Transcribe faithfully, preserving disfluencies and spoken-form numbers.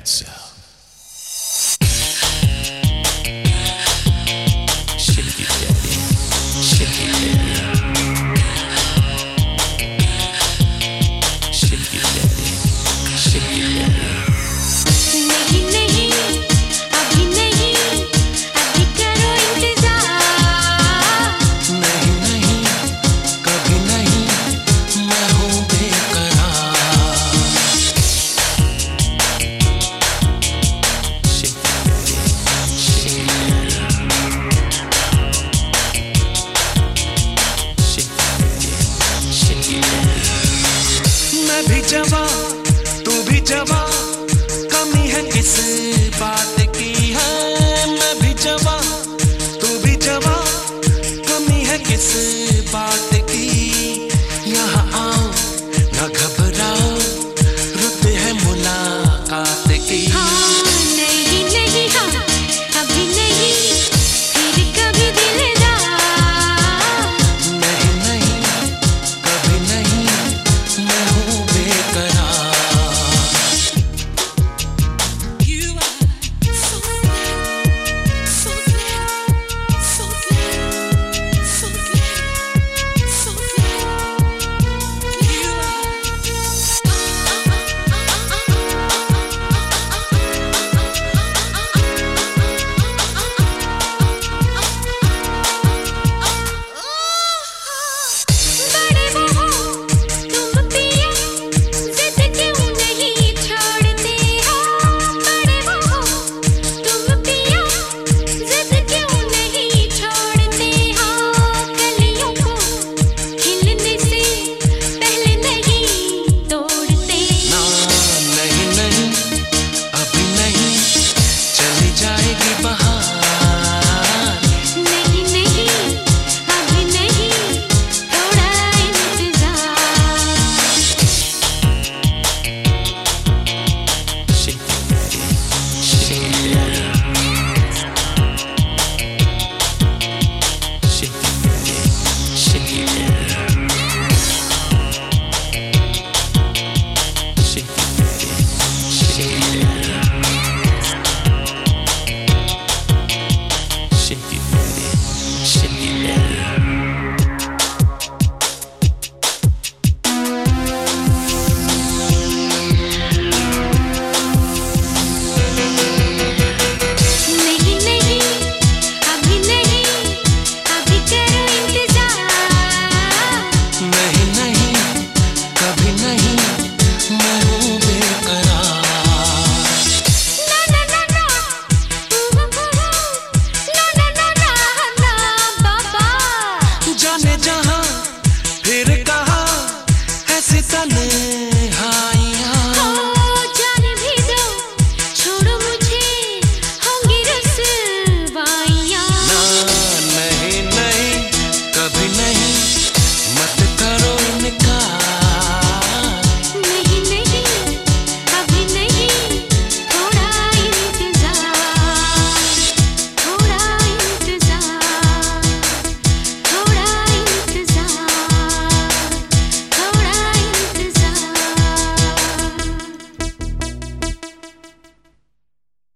so. Shake it, daddy. Shake it, daddy. Shake it, daddy. Shake it, daddy. नहीं नहीं अभी नहीं, अभी करो इंतजार। नहीं नहीं कभी नहीं, मैं हूँ बेकरार। Shake it, daddy. Shake it, daddy. Shake it, daddy. Shake it, daddy. मैं भी जवां, तू भी जवां,